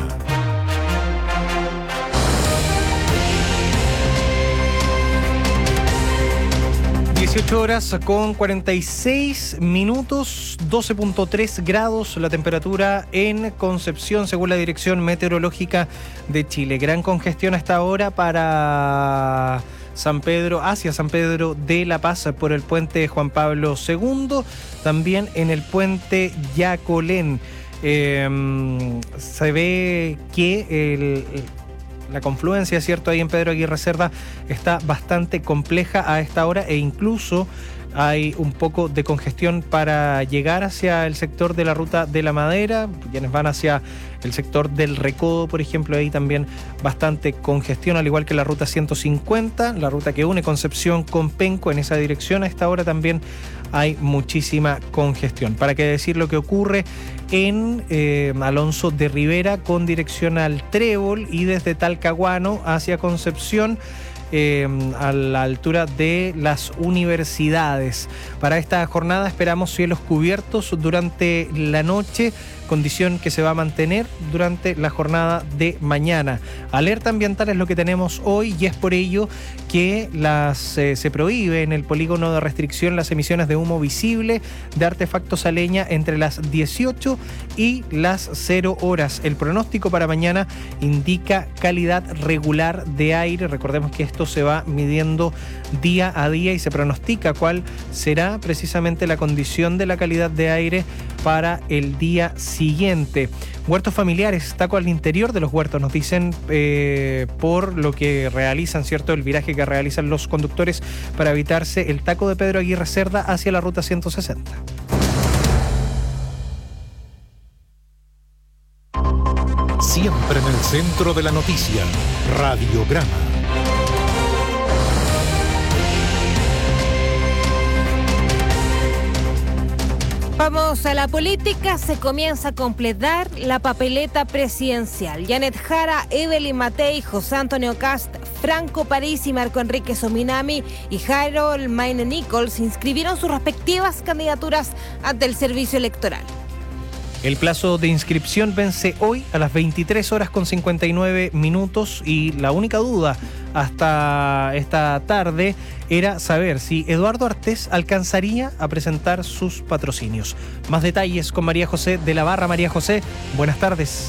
dieciocho horas con cuarenta y seis minutos, doce punto tres grados la temperatura en Concepción, según la Dirección Meteorológica de Chile. Gran congestión hasta ahora para San Pedro, hacia San Pedro de la Paz por el puente Juan Pablo segundo, también en el puente Yacolén. Eh, se ve que el, el la confluencia, ¿cierto? Ahí en Pedro Aguirre Cerda está bastante compleja a esta hora e incluso hay un poco de congestión para llegar hacia el sector de la Ruta de la Madera, quienes van hacia el sector del Recodo, por ejemplo, ahí también bastante congestión, al igual que la Ruta ciento cincuenta, la ruta que une Concepción con Penco, en esa dirección a esta hora también hay muchísima congestión. ¿Para qué decir lo que ocurre en eh, Alonso de Rivera con dirección al Trébol y desde Talcahuano hacia Concepción? Eh, a la altura de las universidades. Para esta jornada esperamos cielos cubiertos durante la noche condición que se va a mantener durante la jornada de mañana. Alerta ambiental es lo que tenemos hoy y es por ello que las, eh, se prohíbe en el polígono de restricción las emisiones de humo visible de artefactos a leña entre las dieciocho y las cero horas. El pronóstico para mañana indica calidad regular de aire. Recordemos que esto se va midiendo día a día y se pronostica cuál será precisamente la condición de la calidad de aire para el día siguiente. Huertos familiares, taco al interior de los huertos, nos dicen eh, por lo que realizan, ¿cierto? El viraje que realizan los conductores para evitarse el taco de Pedro Aguirre Cerda hacia la ruta ciento sesenta. Siempre en el centro de la noticia, Radiograma. Vamos a la política. Se comienza a completar la papeleta presidencial. Janet Jara, Evelyn Matei, José Antonio Cast, Franco Parisi, Marco Enrique Sominami y Harold Mayne Nichols inscribieron sus respectivas candidaturas ante el servicio electoral. El plazo de inscripción vence hoy a las veintitrés horas con cincuenta y nueve minutos y la única duda hasta esta tarde era saber si Eduardo Artés alcanzaría a presentar sus patrocinios. Más detalles con María José de la Barra. María José, buenas tardes.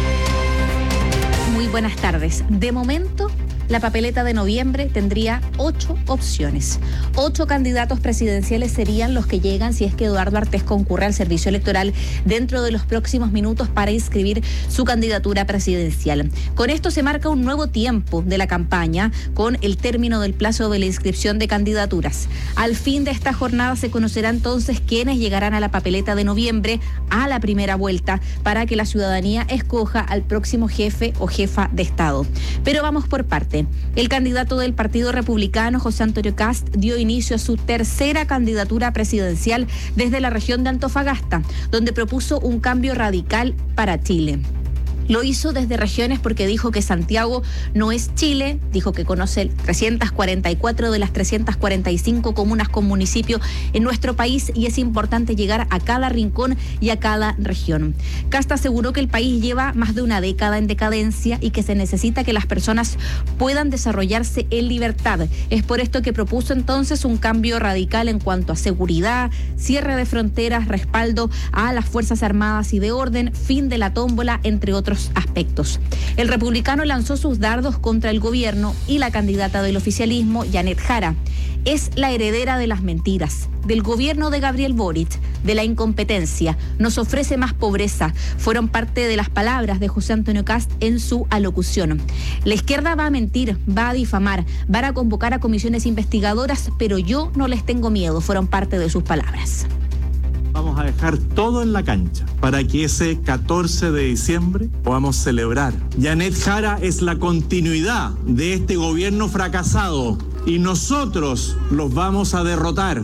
Muy buenas tardes. De momento, la papeleta de noviembre tendría ocho opciones. Ocho candidatos presidenciales serían los que llegan si es que Eduardo Artés concurre al servicio electoral dentro de los próximos minutos para inscribir su candidatura presidencial. Con esto se marca un nuevo tiempo de la campaña con el término del plazo de la inscripción de candidaturas. Al fin de esta jornada se conocerá entonces quiénes llegarán a la papeleta de noviembre a la primera vuelta para que la ciudadanía escoja al próximo jefe o jefa de Estado. Pero vamos por partes. El candidato del Partido Republicano, José Antonio Cast, dio inicio a su tercera candidatura presidencial desde la región de Antofagasta, donde propuso un cambio radical para Chile. Lo hizo desde regiones porque dijo que Santiago no es Chile, dijo que conoce trescientas cuarenta y cuatro de las trescientas cuarenta y cinco comunas con municipio en nuestro país y es importante llegar a cada rincón y a cada región. Casta aseguró que el país lleva más de una década en decadencia y que se necesita que las personas puedan desarrollarse en libertad. Es por esto que propuso entonces un cambio radical en cuanto a seguridad, cierre de fronteras, respaldo a las Fuerzas Armadas y de orden, fin de la tómbola, entre otros aspectos. El republicano lanzó sus dardos contra el gobierno y la candidata del oficialismo, Janet Jara. Es la heredera de las mentiras, del gobierno de Gabriel Boric, de la incompetencia, nos ofrece más pobreza. Fueron parte de las palabras de José Antonio Cast en su alocución. La izquierda va a mentir, va a difamar, van a convocar a comisiones investigadoras, pero yo no les tengo miedo, fueron parte de sus palabras. Vamos a dejar todo en la cancha para que ese catorce de diciembre podamos celebrar. Janet Jara es la continuidad de este gobierno fracasado y nosotros los vamos a derrotar.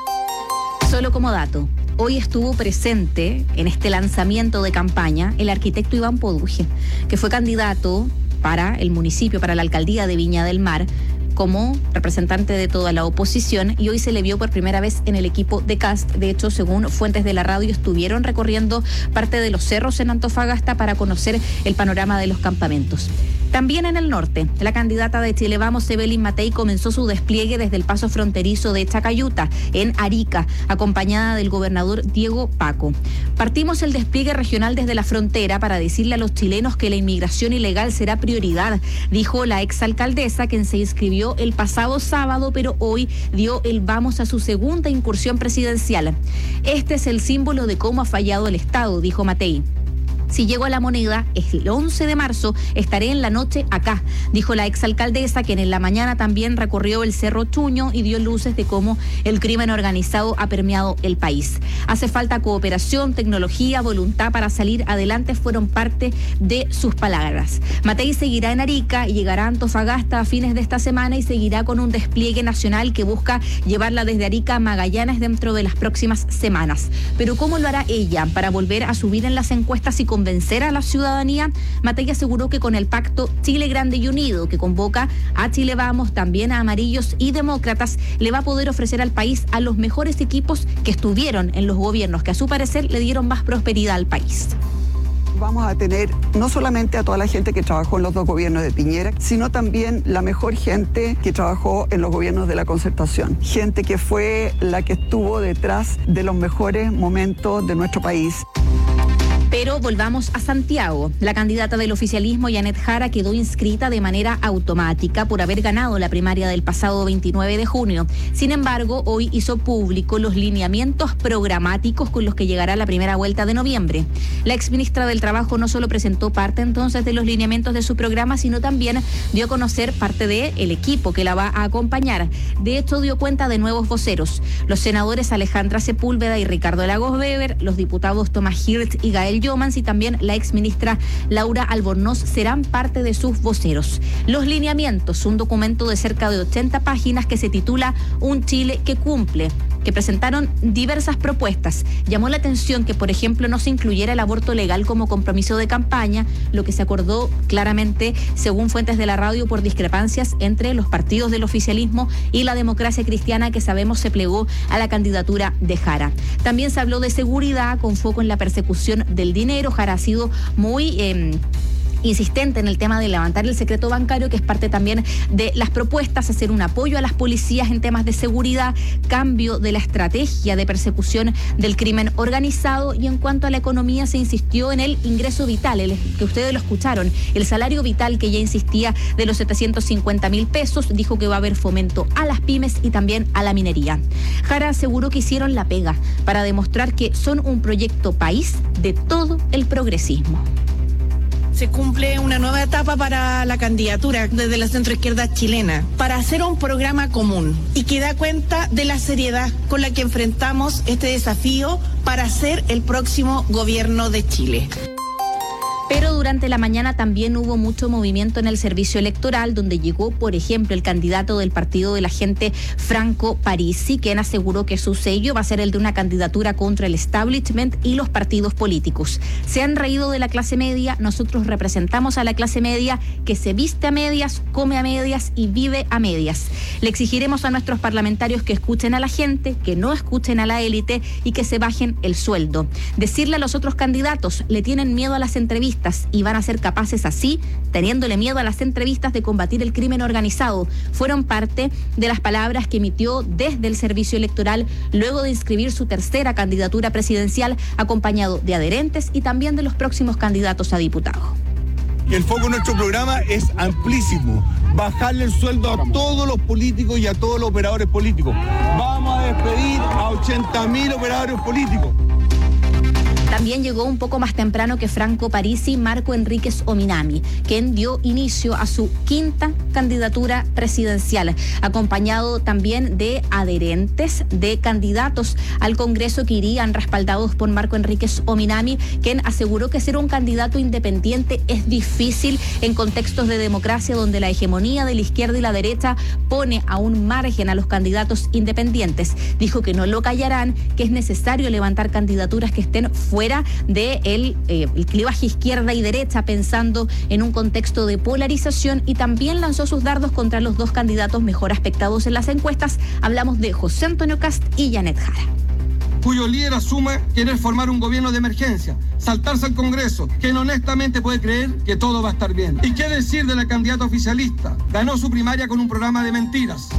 Solo como dato, hoy estuvo presente en este lanzamiento de campaña el arquitecto Iván Poduje, que fue candidato para el municipio, para la alcaldía de Viña del Mar, como representante de toda la oposición y hoy se le vio por primera vez en el equipo de Cast. De hecho, según fuentes de la radio, estuvieron recorriendo parte de los cerros en Antofagasta para conocer el panorama de los campamentos. También en el norte, la candidata de Chile Vamos, Evelyn Matei, comenzó su despliegue desde el paso fronterizo de Chacayuta, en Arica, acompañada del gobernador Diego Paco. Partimos el despliegue regional desde la frontera para decirle a los chilenos que la inmigración ilegal será prioridad, dijo la exalcaldesa, quien se inscribió el pasado sábado, pero hoy dio el vamos a su segunda incursión presidencial. Este es el símbolo de cómo ha fallado el Estado, dijo Matei. Si llego a La Moneda, el once de marzo, estaré en la noche acá, dijo la exalcaldesa, quien en la mañana también recorrió el Cerro Chuño y dio luces de cómo el crimen organizado ha permeado el país. Hace falta cooperación, tecnología, voluntad para salir adelante, fueron parte de sus palabras. Matei seguirá en Arica y llegará a Antofagasta a fines de esta semana y seguirá con un despliegue nacional que busca llevarla desde Arica a Magallanes dentro de las próximas semanas. Pero ¿cómo lo hará ella para volver a subir en las encuestas y convencer a la ciudadanía, Matei aseguró que con el pacto Chile Grande y Unido, que convoca a Chile Vamos, también a amarillos y demócratas, le va a poder ofrecer al país a los mejores equipos que estuvieron en los gobiernos, que a su parecer le dieron más prosperidad al país. Vamos a tener no solamente a toda la gente que trabajó en los dos gobiernos de Piñera, sino también la mejor gente que trabajó en los gobiernos de la Concertación. Gente que fue la que estuvo detrás de los mejores momentos de nuestro país. Pero volvamos a Santiago. La candidata del oficialismo, Janet Jara, quedó inscrita de manera automática por haber ganado la primaria del pasado veintinueve de junio. Sin embargo, hoy hizo público los lineamientos programáticos con los que llegará la primera vuelta de noviembre. La exministra del Trabajo no solo presentó parte entonces de los lineamientos de su programa, sino también dio a conocer parte del equipo que la va a acompañar. De hecho, dio cuenta de nuevos voceros. Los senadores Alejandra Sepúlveda y Ricardo Lagos Weber, los diputados Tomás Hirt y Gael Yomans y también la exministra Laura Albornoz serán parte de sus voceros. Los lineamientos, un documento de cerca de ochenta páginas que se titula Un Chile que cumple, que presentaron diversas propuestas. Llamó la atención que, por ejemplo, no se incluyera el aborto legal como compromiso de campaña, lo que se acordó claramente, según fuentes de la radio, por discrepancias entre los partidos del oficialismo y la Democracia Cristiana, que sabemos se plegó a la candidatura de Jara. También se habló de seguridad con foco en la persecución del dinero. Jara ha sido muy Eh, insistente en el tema de levantar el secreto bancario, que es parte también de las propuestas, hacer un apoyo a las policías en temas de seguridad, cambio de la estrategia de persecución del crimen organizado, y en cuanto a la economía se insistió en el ingreso vital, el que ustedes lo escucharon, el salario vital que ya insistía de los setecientos cincuenta mil pesos, dijo que va a haber fomento a las pymes y también a la minería. Jara aseguró que hicieron la pega para demostrar que son un proyecto país de todo el progresismo. Se cumple una nueva etapa para la candidatura desde la centroizquierda chilena para hacer un programa común y que da cuenta de la seriedad con la que enfrentamos este desafío para ser el próximo gobierno de Chile. Pero durante la mañana también hubo mucho movimiento en el servicio electoral, donde llegó, por ejemplo, el candidato del partido de la gente, Franco Parisi, quien aseguró que su sello va a ser el de una candidatura contra el establishment y los partidos políticos. Se han reído de la clase media, nosotros representamos a la clase media que se viste a medias, come a medias y vive a medias. Le exigiremos a nuestros parlamentarios que escuchen a la gente, que no escuchen a la élite y que se bajen el sueldo. Decirle a los otros candidatos, le tienen miedo a las entrevistas y van a ser capaces así, teniéndole miedo a las entrevistas, de combatir el crimen organizado. Fueron parte de las palabras que emitió desde el servicio electoral luego de inscribir su tercera candidatura presidencial, acompañado de adherentes y también de los próximos candidatos a diputados. El foco de nuestro programa es amplísimo: bajarle el sueldo a todos los políticos y a todos los operadores políticos. Vamos a despedir a ochenta mil operadores políticos. También llegó un poco más temprano que Franco Parisi Marco Enríquez Ominami, quien dio inicio a su quinta candidatura presidencial, acompañado también de adherentes, de candidatos al Congreso que irían respaldados por Marco Enríquez Ominami, quien aseguró que ser un candidato independiente es difícil en contextos de democracia donde la hegemonía de la izquierda y la derecha pone a un margen a los candidatos independientes. Dijo que no lo callarán, que es necesario levantar candidaturas que estén fuera fuera de el, eh, el clivaje izquierda y derecha, pensando en un contexto de polarización, y también lanzó sus dardos contra los dos candidatos mejor aspectados en las encuestas. Hablamos de José Antonio Kast y Janet Jara, cuyo líder asume querer formar un gobierno de emergencia, saltarse al Congreso, quien honestamente puede creer que todo va a estar bien. ¿Y qué decir de la candidata oficialista? Ganó su primaria con un programa de mentiras.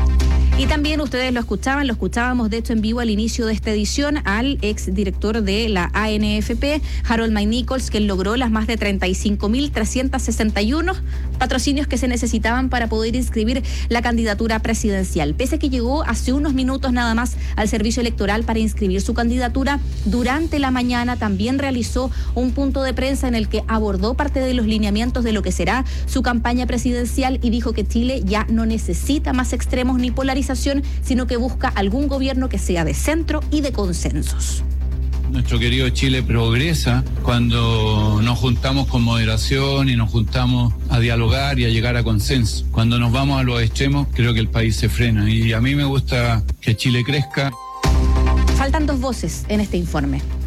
Y también ustedes lo escuchaban, lo escuchábamos de hecho en vivo al inicio de esta edición, al exdirector de la A N F P, Harold McNichols, que logró las más de treinta y cinco mil trescientos sesenta y uno patrocinios que se necesitaban para poder inscribir la candidatura presidencial. Pese a que llegó hace unos minutos nada más al servicio electoral para inscribir su candidatura, durante la mañana también realizó un punto de prensa en el que abordó parte de los lineamientos de lo que será su campaña presidencial y dijo que Chile ya no necesita más extremos ni polarización, sino que busca algún gobierno que sea de centro y de consensos. Nuestro querido Chile progresa cuando nos juntamos con moderación y nos juntamos a dialogar y a llegar a consenso. Cuando nos vamos a los extremos, creo que el país se frena, y a mí me gusta que Chile crezca. Faltan dos voces en este informe.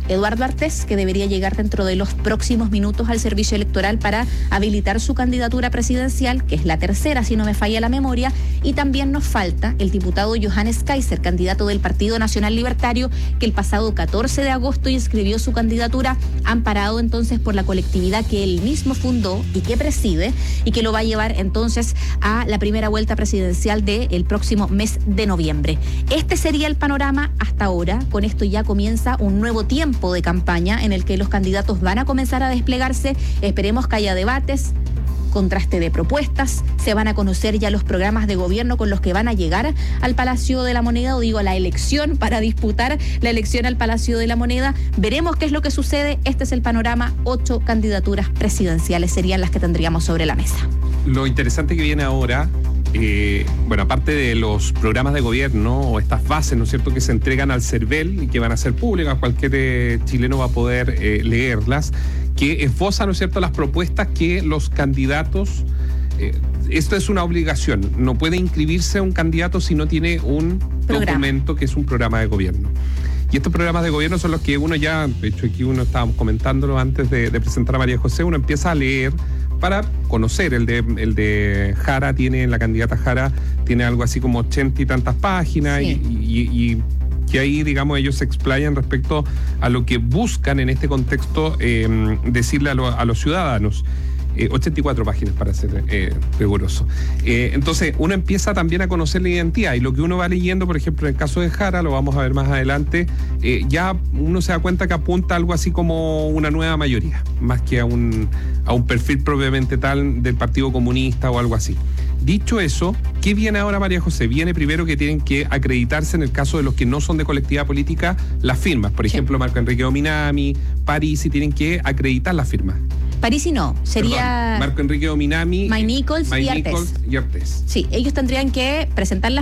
Eduardo Artés, que debería llegar dentro de los próximos minutos al servicio electoral para habilitar su candidatura presidencial, que es la tercera, si no me falla la memoria, y también nos falta el diputado Johannes Kaiser, candidato del Partido Nacional Libertario, que el pasado catorce de agosto inscribió su candidatura, amparado entonces por la colectividad que él mismo fundó y que preside, y que lo va a llevar entonces a la primera vuelta presidencial del próximo mes de noviembre. Este sería el panorama hasta ahora. Con esto ya comienza un nuevo tiempo de campaña en el que los candidatos van a comenzar a desplegarse. Esperemos que haya debates, contraste de propuestas, se van a conocer ya los programas de gobierno con los que van a llegar al Palacio de la Moneda, o digo, a la elección, para disputar la elección al Palacio de la Moneda. Veremos qué es lo que sucede. Este es el panorama. Ocho candidaturas presidenciales serían las que tendríamos sobre la mesa. Lo interesante que viene ahora, Eh, bueno, aparte de los programas de gobierno o estas bases, ¿no es cierto?, que se entregan al CERVEL y que van a ser públicas, cualquier eh, chileno va a poder eh, leerlas, que esbozan, ¿no es cierto?, las propuestas que los candidatos, eh, esto es una obligación, no puede inscribirse un candidato si no tiene un programa, documento que es un programa de gobierno. Y estos programas de gobierno son los que uno ya, de hecho aquí uno estábamos comentándolo antes de, de presentar a María José, uno empieza a leer para conocer. El de el de Jara tiene, la candidata Jara tiene algo así como ochenta y tantas páginas, sí. y, y, y que ahí, digamos, ellos se explayan respecto a lo que buscan en este contexto eh, decirle a, lo, a los ciudadanos. Eh, ochenta y cuatro páginas para ser eh, riguroso. Eh, entonces, uno empieza también a conocer la identidad, y lo que uno va leyendo, por ejemplo, en el caso de Jara, lo vamos a ver más adelante, eh, ya uno se da cuenta que apunta a algo así como una nueva mayoría, más que a un, a un perfil propiamente tal del Partido Comunista o algo así. Dicho eso, ¿qué viene ahora, María José? Viene primero que tienen que acreditarse, en el caso de los que no son de colectividad política, las firmas. Por ejemplo, sí. Marco Enrique Dominami, Parisi, tienen que acreditar las firmas. Parisi no, sería... Perdón, Marco Enrique Dominami, Mike Nichols, Mike y, Nichols Artés. y Artés. Sí, ellos tendrían que presentar las